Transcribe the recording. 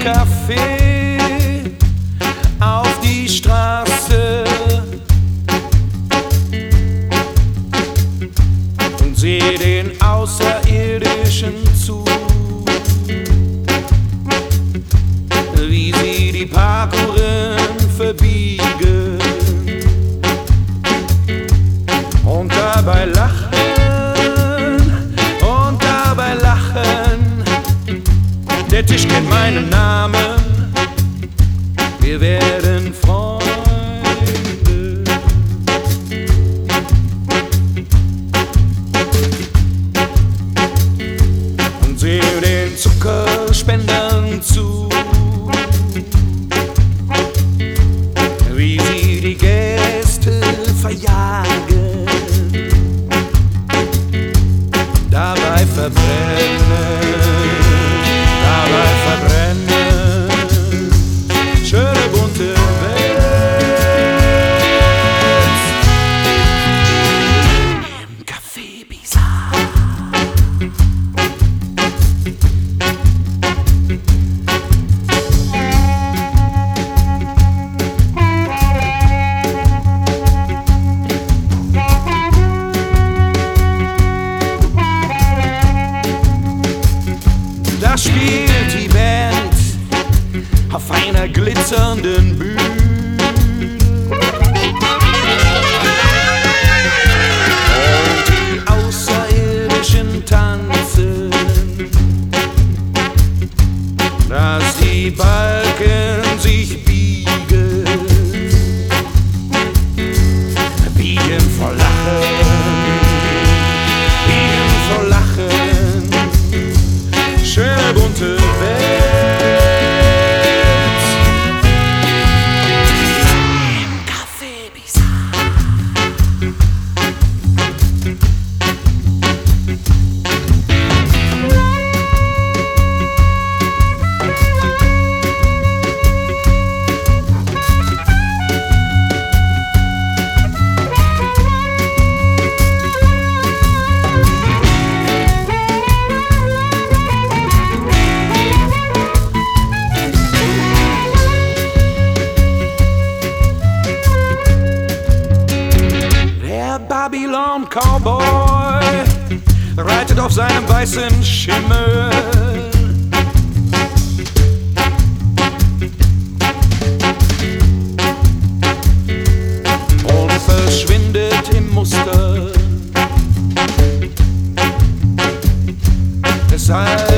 Café auf die Straße und seh den Außerirdischen zu, wie sie die Parkouren verbiegen und dabei lachen. Der Tisch kennt meinen Namen, wir werden Freunde. Und sehe den Zuckerspendern zu, wie sie die Gäste verjagen, dabei verbrennen. Schöne bunte Welt im Café Bizarre. Da spielt die Band auf einer glitzernden Bühne. Und die Außerirdischen tanzen, dass die Balken sich biegen, biegen vor Lachen, biegen vor Lachen. Schöne bunte Welt im Café Bizarre. Babylon Cowboy reitet auf seinem weißen Schimmel und verschwindet im Muster. Deshalb